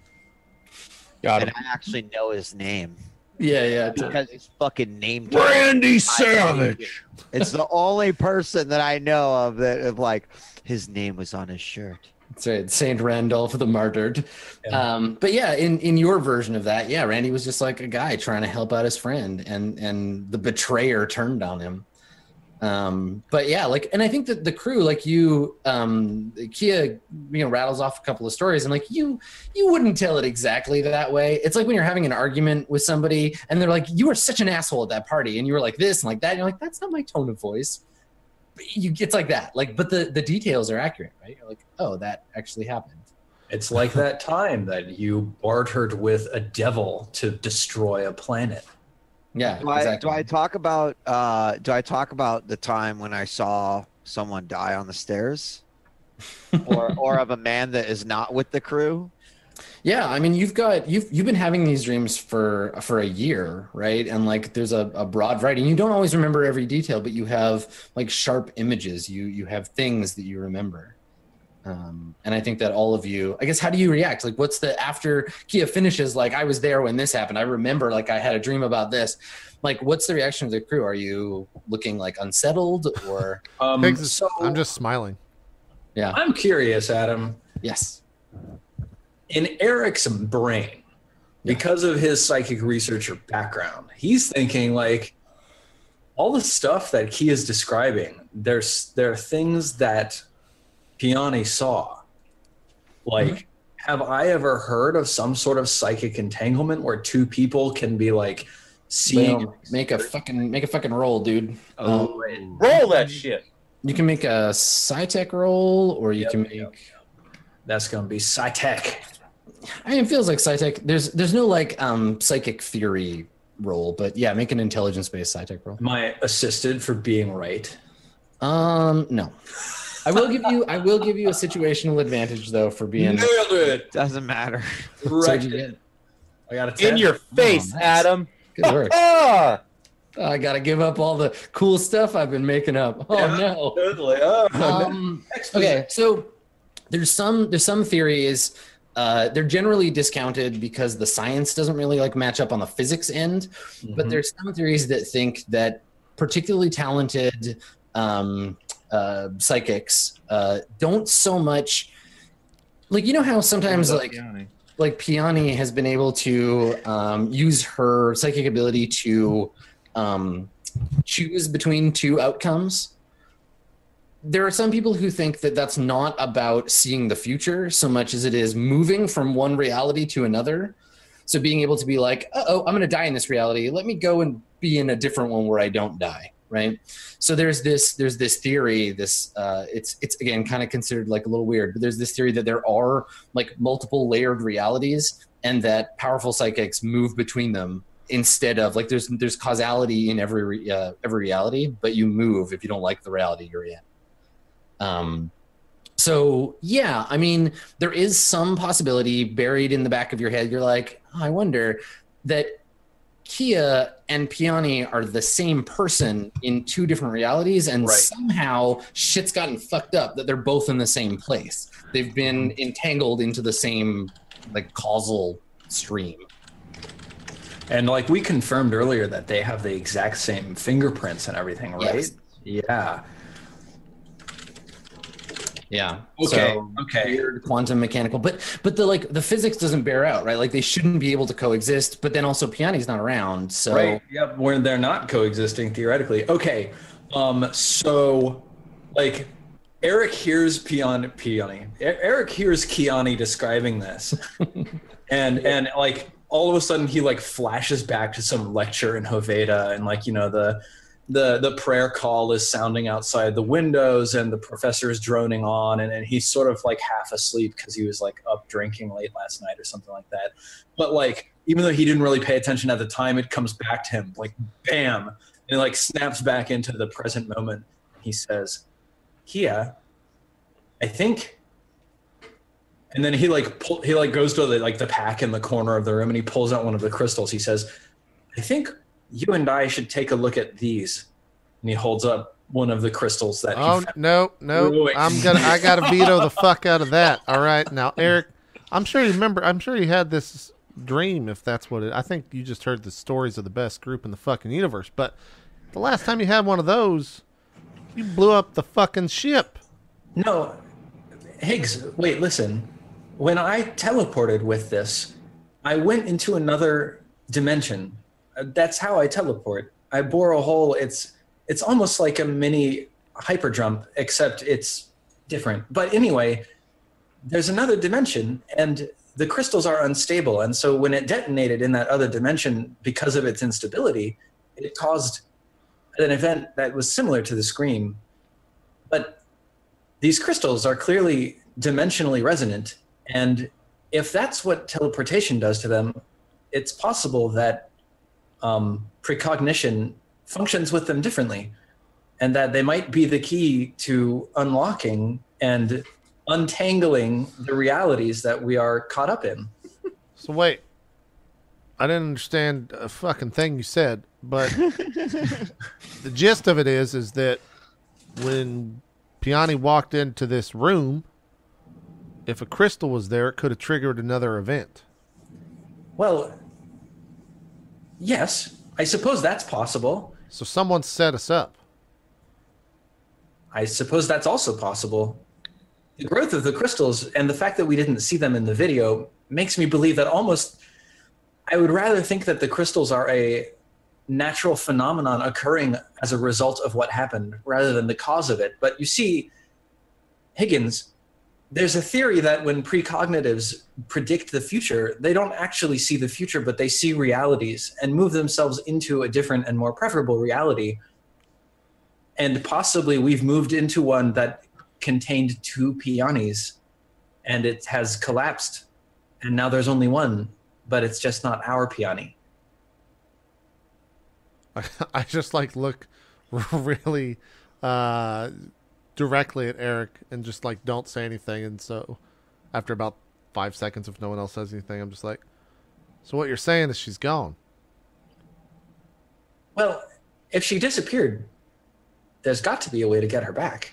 Got
And
him.
I actually know his name
Yeah.
because he's fucking named
Randy Savage.
It's the only person that I know of that of like his name was on his shirt.
That's right, Saint Randolph the Martyred.
Yeah.
But yeah, in your version of that, yeah, Randy was just like a guy trying to help out his friend, and the betrayer turned on him. But yeah, like, and I think that the crew, like you, Kia, rattles off a couple of stories, and like you wouldn't tell it exactly that way. It's like when you're having an argument with somebody, and they're like, "You were such an asshole at that party," and you were like this and like that. And you're like, "That's not my tone of voice." It's like that, like, but the details are accurate, right? You're like, "Oh, that actually happened."
It's like that time that you bartered with a devil to destroy a planet.
Yeah,
Do
exactly.
I talk about the time when I saw someone die on the stairs, or of a man that is not with the crew?
Yeah, I mean, you've been having these dreams for a year, right? And like, there's a broad variety. And you don't always remember every detail, but you have like sharp images. You have things that you remember. And I think that all of you, I guess, how do you react? Like, what's after Kia finishes, like, I was there when this happened. I remember, like, I had a dream about this. Like, what's the reaction of the crew? Are you looking like unsettled or?
So
I'm just smiling.
Yeah.
I'm curious, Adam.
Yes.
In Eric's brain, because of his psychic researcher background, he's thinking like all the stuff that Kia is describing. There are things that Piani saw. Like, have I ever heard of some sort of psychic entanglement where two people can be like seeing?
Well, make a fucking roll, dude.
Roll that shit.
You can make a Psytech roll, or you can make.
That's gonna be Psytech.
I mean, it feels like Psytech. There's no like psychic theory roll, but yeah, make an intelligence-based Psytech roll.
Am I assisted for being right?
No. I will give you a situational advantage though for being.
Nailed it.
Doesn't matter.
So
Correct.
you get.
I got a 10.
In your face,
nice.
Adam.
Good work.
Ah!
I gotta give up all the cool stuff I've been making up. Oh no.
Totally.
Okay, so there's some theories. They're generally discounted because the science doesn't really like match up on the physics end. But there's some theories that think that particularly talented psychics don't so much like, how sometimes like Piani has been able to use her psychic ability to choose between two outcomes. There are some people who think that that's not about seeing the future so much as it is moving from one reality to another. So being able to be like, I'm going to die in this reality. Let me go and be in a different one where I don't die. Right. So there's this theory, it's again, kind of considered like a little weird, but there's this theory that there are like multiple layered realities and that powerful psychics move between them instead of like, there's causality in every reality, but you move if you don't like the reality you're in. So yeah, I mean, there is some possibility buried in the back of your head. You're like, I wonder that Kia and Piani are the same person in two different realities, and somehow shit's gotten fucked up that they're both in the same place. They've been entangled into the same like causal stream.
And like we confirmed earlier that they have the exact same fingerprints and everything, right?
Yes.
Yeah.
Yeah.
Okay.
So,
Okay.
weird quantum mechanical, but the physics doesn't bear out, right? Like they shouldn't be able to coexist, but then also Piani's not around. So
Right. Yep. Where they're not coexisting theoretically. Okay. So like Eric hears Piani. Eric hears Kiani describing this, and like all of a sudden he like flashes back to some lecture in Hoveda, and like the prayer call is sounding outside the windows and the professor is droning on, and he's sort of like half asleep because he was like up drinking late last night or something like that. But like, even though he didn't really pay attention at the time, it comes back to him like bam, and it like snaps back into the present moment. He says, Kia, I think, and then he goes to the pack in the corner of the room and he pulls out one of the crystals. He says, I think you and I should take a look at these. And he holds up one of the crystals that he found.
No. I gotta veto the fuck out of that. All right. Now, Eric, I'm sure you had this dream, if that's what I think you just heard the stories of the best group in the fucking universe. But the last time you had one of those, you blew up the fucking ship.
No. Higgs, wait, listen. When I teleported with this, I went into another dimension. That's how I teleport. I bore a hole. It's almost like a mini hyper jump, except it's different. But anyway, there's another dimension, and the crystals are unstable. And so when it detonated in that other dimension, because of its instability, it caused an event that was similar to the scream. But these crystals are clearly dimensionally resonant. And if that's what teleportation does to them, it's possible that precognition functions with them differently, and that they might be the key to unlocking and untangling the realities that we are caught up in.
So wait, I didn't understand a fucking thing you said, but the gist of it is that when Piani walked into this room, if a crystal was there, it could have triggered another event.
Well, yes, I suppose that's possible.
So someone set us up.
I suppose that's also possible. The growth of the crystals and the fact that we didn't see them in the video makes me believe that I would rather think that the crystals are a natural phenomenon occurring as a result of what happened rather than the cause of it. But you see, Higgins, there's a theory that when precognitives predict the future, they don't actually see the future, but they see realities and move themselves into a different and more preferable reality. And possibly we've moved into one that contained two Pianis, and it has collapsed. And now there's only one, but it's just not our Piani.
I just look really directly at Eric and just don't say anything. And so after about 5 seconds, if no one else says anything, I'm just like, so what you're saying is she's gone.
Well, if she disappeared, there's got to be a way to get her back.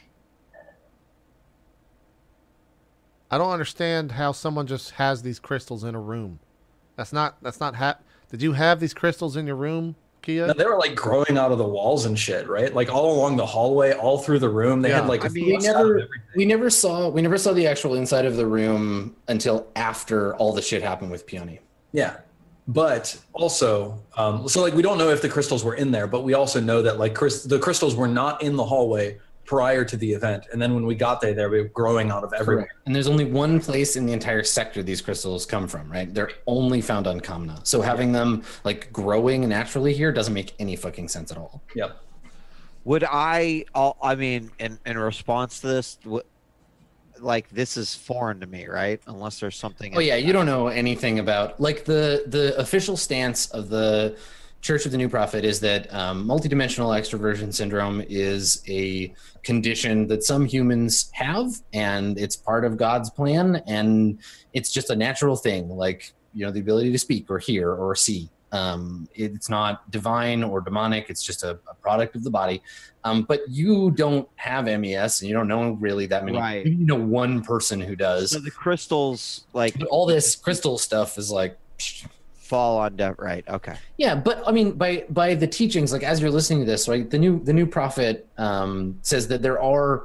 I don't understand how someone just has these crystals in a room. That's not did you have these crystals in your room, Kia?
No, they were growing out of the walls and shit, right? All along the hallway, all through the room. They had
we never saw the actual inside of the room until after all the shit happened with Piani.
Yeah. But also, we don't know if the crystals were in there, but we also know that the crystals were not in the hallway prior to the event. And then when we got there, they were growing out of everywhere.
Correct. And there's only one place in the entire sector these crystals come from, right? They're only found on Kamna. So having them growing naturally here doesn't make any fucking sense at all.
Yep.
Would in response to this, this is foreign to me, right? Unless there's something.
Oh yeah, you don't know anything about the official stance of the Church of the New Prophet is that multidimensional extroversion syndrome is a condition that some humans have, and it's part of God's plan, and it's just a natural thing, the ability to speak or hear or see. It's not divine or demonic. It's just a product of the body. But you don't have MES, and you don't know really that many.
Right.
You know one person who does.
So the crystals,
But all this crystal stuff is
fall on deaf. Right. Okay.
Yeah, but I mean, by the teachings, as you're listening to this, right? The new prophet says that there are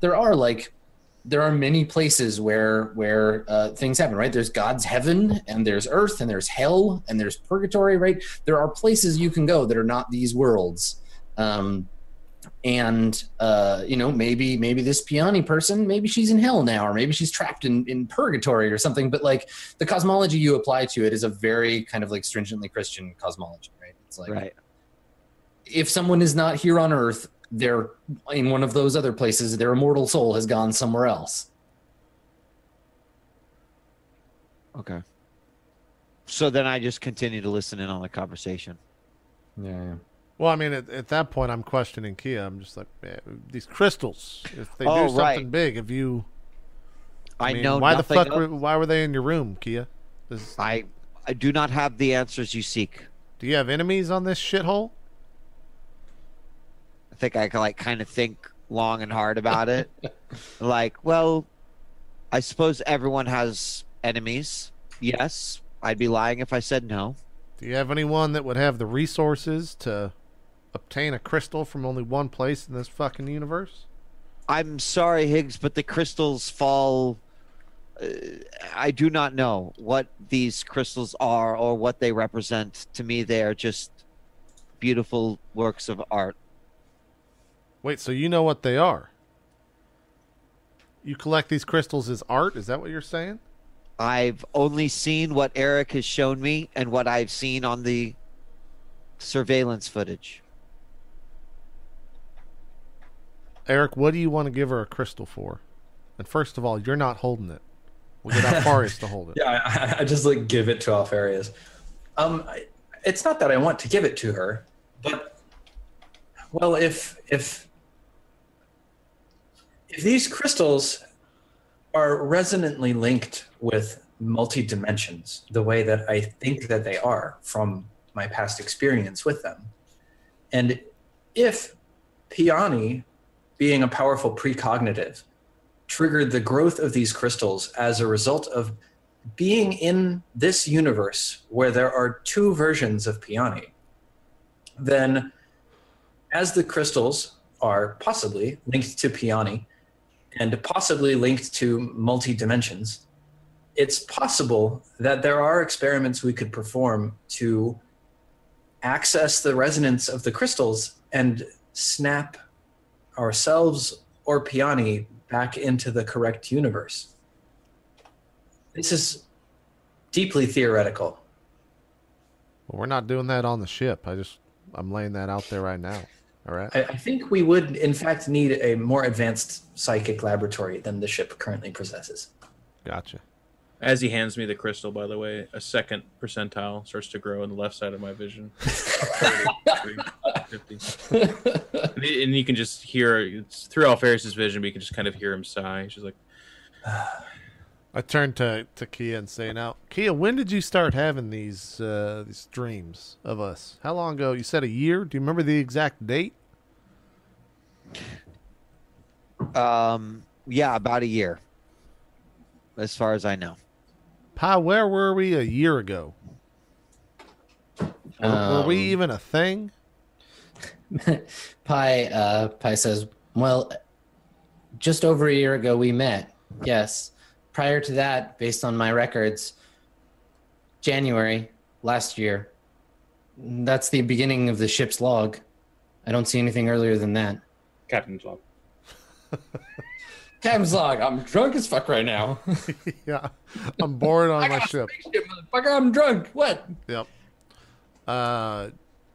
many places where things happen, right? There's God's heaven, and there's earth, and there's hell, and there's purgatory, right? There are places you can go that are not these worlds. Maybe this Piani person, maybe she's in hell now, or maybe she's trapped in purgatory or something. But the cosmology you apply to it is a very kind of stringently Christian cosmology, right? It's
right.
If someone is not here on earth, they're in one of those other places. Their immortal soul has gone somewhere else.
Okay. So then I just continue to listen in on the conversation.
Yeah.
Well, I mean, at that point, I'm questioning Kia. I'm just these crystals, if they do something big, if you...
I know
why
nothing
the fuck? Why were they in your room, Kia?
I do not have the answers you seek.
Do you have enemies on this shithole?
I think I can kind of think long and hard about it. Well, I suppose everyone has enemies. Yes, I'd be lying if I said no.
Do you have anyone that would have the resources to obtain a crystal from only one place in this fucking universe?
I'm sorry, Higgs, but the crystals fall. I do not know what these crystals are or what they represent. To me, they are just beautiful works of art.
Wait, so you know what they are? You collect these crystals as art? Is that what you're saying?
I've only seen what Eric has shown me and what I've seen on the surveillance footage.
Eric, what do you want to give her a crystal for? And first of all, you're not holding it. We'll get Alfarius to hold it.
Yeah, I just like give it to Alfarius. It's not that I want to give it to her, but well, if these crystals are resonantly linked with multi-dimensions, the way that I think that they are from my past experience with them, and if Piani, being a powerful precognitive, triggered the growth of these crystals as a result of being in this universe where there are two versions of Piani, then as the crystals are possibly linked to Piani and possibly linked to multi-dimensions, it's possible that there are experiments we could perform to access the resonance of the crystals and snap ourselves or Piani back into the correct universe. This is deeply theoretical.
Well, we're not doing that on the ship. I'm laying that out there right now. All right.
I think we would, in fact, need a more advanced psychic laboratory than the ship currently possesses.
Gotcha.
As he hands me the crystal, by the way, a second percentile starts to grow on the left side of my vision. 50. And you can just hear, it's through Alfarius' vision, but you can just kind of hear him sigh. She's like,
I turn to Kia and say, now, Kia, when did you start having these dreams of us? How long ago? You said a year? Do you remember the exact date?
Yeah, about a year, as far as I know.
Pi, where were we a year ago? Were we even a thing?
Pi says, well, just over a year ago we met. Yes. Prior to that, based on my records, January last year. That's the beginning of the ship's log. I don't see anything earlier than that.
Captain's log.
Captain's log. I'm drunk as fuck right now.
Yeah. I'm bored on my ship.
Motherfucker, I'm drunk. What?
Yep.
I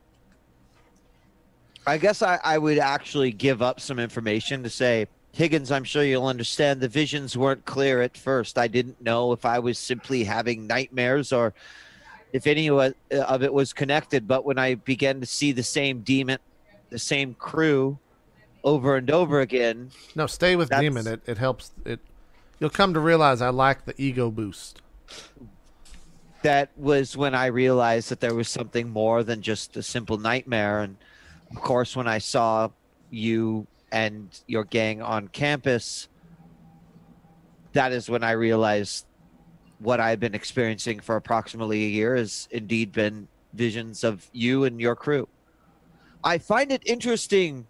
guess I would actually give up some information to say, Higgins, I'm sure you'll understand the visions weren't clear at first. I didn't know if I was simply having nightmares or if any of it was connected. But when I began to see the same demon, the same crew over and over again.
No, stay with Demon. It helps. You'll come to realize I like the ego boost.
That was when I realized that there was something more than just a simple nightmare. And of course, when I saw you and your gang on campus, that is when I realized what I've been experiencing for approximately a year has indeed been visions of you and your crew. I find it interesting,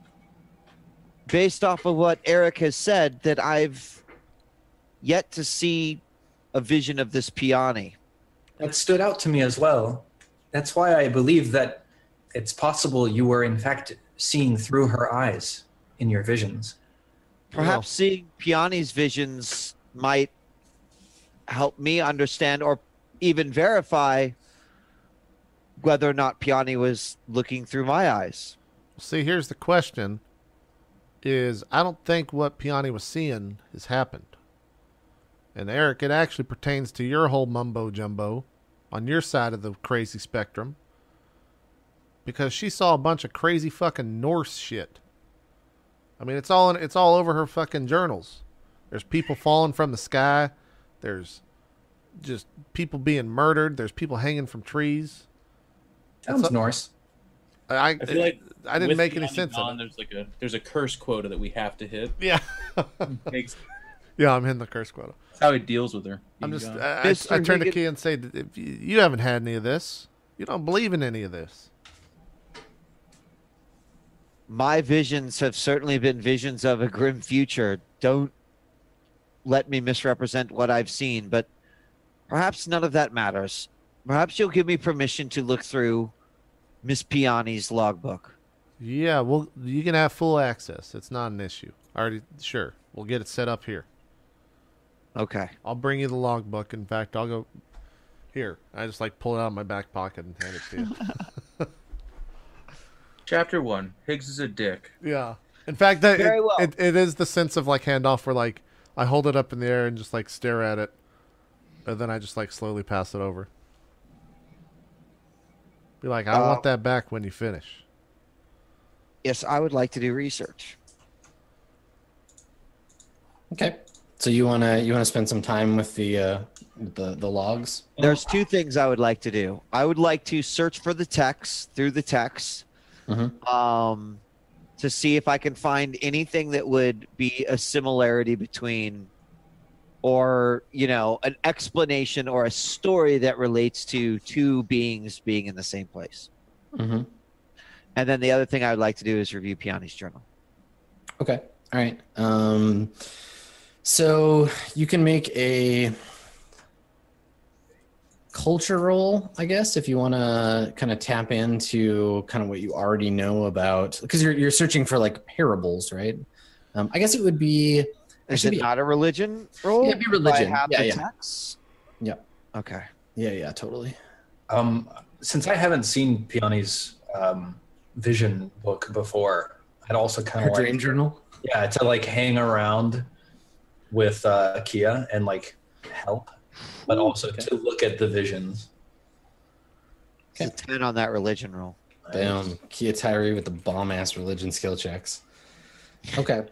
based off of what Eric has said, that I've yet to see a vision of this Piani.
That stood out to me as well. That's why I believe that it's possible you were in fact seeing through her eyes in your visions.
Perhaps seeing Piani's visions might help me understand or even verify whether or not Piani was looking through my eyes.
See, here's the question. I don't think what Piani was seeing has happened. And Eric, it actually pertains to your whole mumbo jumbo on your side of the crazy spectrum. Because she saw a bunch of crazy fucking Norse shit. I mean, it's all over her fucking journals. There's people falling from the sky. There's just people being murdered. There's people hanging from trees.
Sounds Norse.
I feel like
I didn't make any
Piani
sense
gone,
of it.
there's a curse quota that we have to hit.
Yeah. Yeah, I'm hitting the curse quota.
That's how he deals with her.
I'm just.
gone.
I turn to Key and say, if you haven't had any of this. You don't believe in any of this.
My visions have certainly been visions of a grim future. Don't let me misrepresent what I've seen, but perhaps none of that matters. Perhaps you'll give me permission to look through Miss Piani's logbook.
Yeah, well, you can have full access. It's not an issue. Already, sure. We'll get it set up here.
Okay.
I'll bring you the logbook. In fact, I'll go here. I just like pull it out of my back pocket and hand it to you.
Chapter 1. Higgs is a dick.
Yeah. In fact, that
Very well.
it is the sense of like handoff where like I hold it up in the air and just like stare at it, and then I just like slowly pass it over. Be like, I want that back when you finish.
Yes, I would like to do research.
Okay. So you wanna spend some time with the logs?
There's two things I would like to do. I would like to search for the text through the text, to see if I can find anything that would be a similarity between, or an explanation or a story that relates to two beings being in the same place.
Mm-hmm.
And then the other thing I would like to do is review Piani's journal.
Okay. All right. So you can make a culture roll, I guess, if you want to kind of tap into kind of what you already know about, because you're searching for like parables, right? I guess it would be.
Is it not a religion roll?
Yeah, it'd be religion.
Do I have
Yeah,
the
yeah.
text?
Yeah.
Okay.
Yeah, totally.
Since I haven't seen Piani's vision book before, I'd also kind of
Dream journal.
Yeah, to like hang around with Kia and like help, but also to look at the visions.
It's a 10 on that religion roll.
Boom. Kia Tyree with the bomb-ass religion skill checks. Okay.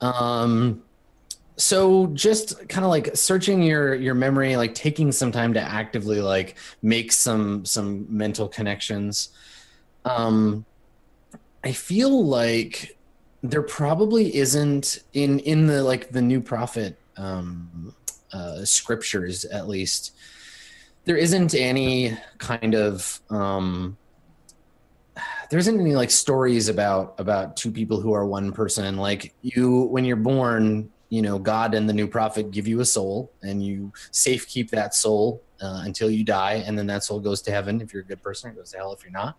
So just kind of like searching your memory, like taking some time to actively like make some mental connections. I feel like there probably isn't in the like the New Prophet scriptures, at least, there isn't any kind of there isn't any like stories about two people who are one person. Like when you're born, God and the New Prophet give you a soul, and you safe keep that soul until you die, and then that soul goes to heaven if you're a good person. It goes to hell if you're not.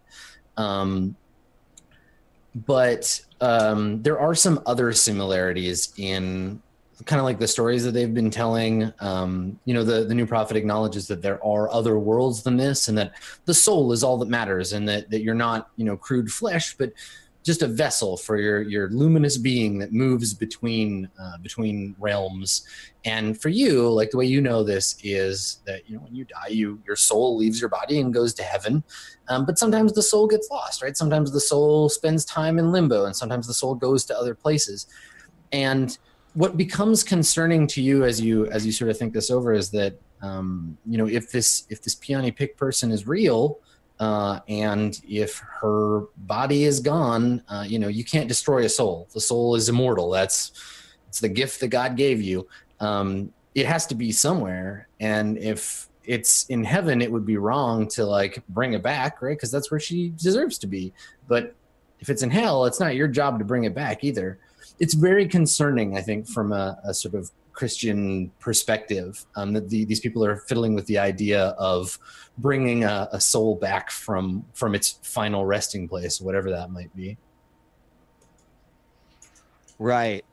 But there are some other similarities in kind of like the stories that they've been telling. The New Prophet acknowledges that there are other worlds than this, and that the soul is all that matters, and that you're not, crude flesh, but just a vessel for your luminous being that moves between realms. And for you, like the way this is that when you die, your soul leaves your body and goes to heaven. But sometimes the soul gets lost, right? Sometimes the soul spends time in limbo, and sometimes the soul goes to other places. And what becomes concerning to you as you sort of think this over is that if this Piani Pick person is real, and if her body is gone, you can't destroy a soul. The soul is immortal. It's the gift that God gave you. It has to be somewhere, and if it's in heaven, it would be wrong to like bring it back, right? Because that's where she deserves to be. But if it's in hell, it's not your job to bring it back either. It's very concerning, I think, from a sort of Christian perspective, that these people are fiddling with the idea of bringing a soul back from its final resting place, whatever that might be.
Right.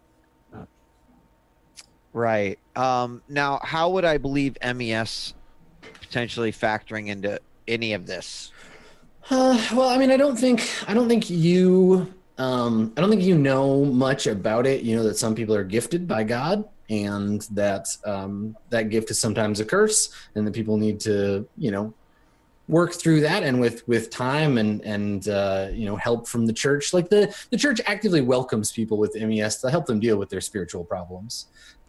Now, how would I believe MES potentially factoring into any of this?
Well, I mean, I don't think you know much about it. You know that some people are gifted by God, and that that gift is sometimes a curse, and that people need to work through that, and with time and help from the church. Like the church actively welcomes people with MES to help them deal with their spiritual problems,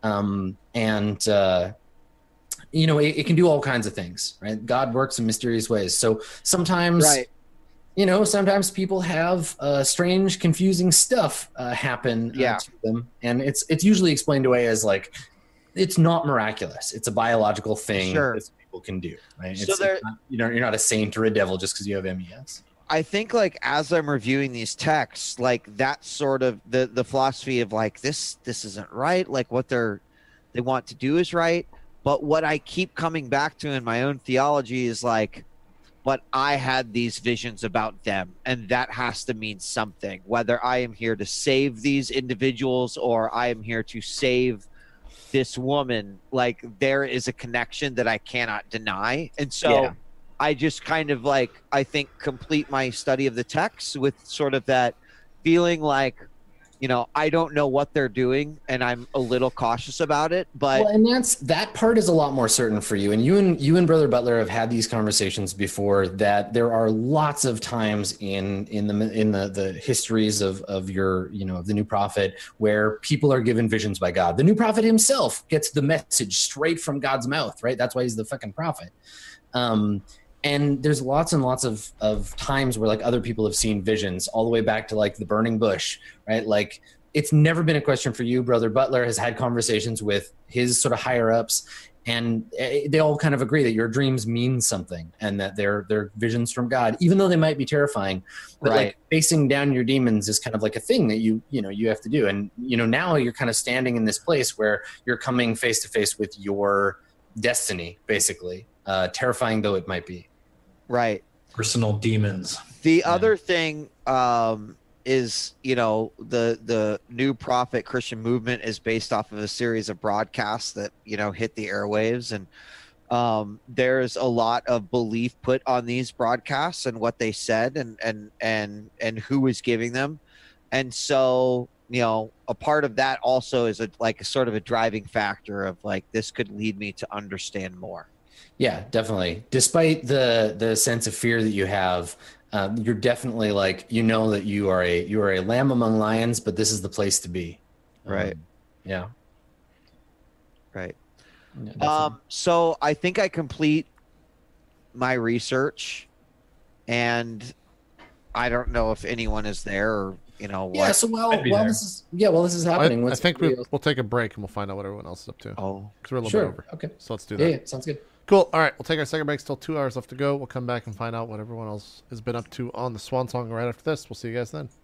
it can do all kinds of things, right? God works in mysterious ways. So sometimes,
right.
Sometimes people have strange, confusing stuff happen to them, and it's usually explained away as like it's not miraculous. It's a biological thing that people can do, right?
So
you're not a saint or a devil just because you have MES.
I think like as I'm reviewing these texts, like that's sort of the philosophy of like this isn't right. Like what they want to do is right. But what I keep coming back to in my own theology is like, but I had these visions about them, and that has to mean something. Whether I am here to save these individuals or I am here to save this woman, like there is a connection that I cannot deny. And so
Yeah.
I just kind of like, I think, complete my study of the text with sort of that feeling like, you know, I don't know what they're doing and I'm a little cautious about it, but
Well, and that part is a lot more certain for you. And you and Brother Butler have had these conversations before. That there are lots of times in the histories of your of the new prophet where people are given visions by God. The new prophet himself gets the message straight from God's mouth, right? That's why he's the fucking prophet. And there's lots and lots of times where like other people have seen visions all the way back to like the burning bush, right? Like it's never been a question for you. Brother Butler has had conversations with his sort of higher ups, and they all kind of agree that your dreams mean something and that they're visions from God, even though they might be terrifying. But
Right.
like facing down your demons is kind of like a thing that you have to do. And now you're kind of standing in this place where you're coming face to face with your destiny, basically, terrifying though it might be.
right.
Personal demons.
The other thing is, the New Prophet Christian movement is based off of a series of broadcasts that, hit the airwaves. And there's a lot of belief put on these broadcasts and what they said and who was giving them. And so, a part of that also is a sort of a driving factor of like, this could lead me to understand more.
Yeah, definitely. Despite the sense of fear that you have, you're definitely like that you are a lamb among lions, but this is the place to be.
Right.
Yeah.
Right.
Yeah, definitely.
So I think I complete my research, and I don't know if anyone is there or what.
Yeah. So
I'd be
while
there.
this is happening.
I think we'll take a break and we'll find out what everyone else is up to.
Oh,
Because we're a little
sure.
bit over.
Okay.
So let's do
Yeah,
that.
yeah, sounds good.
Cool. All right. We'll take our second break. Still 2 hours left to go. We'll come back and find out what everyone else has been up to on the Swan Song right after this. We'll see you guys then.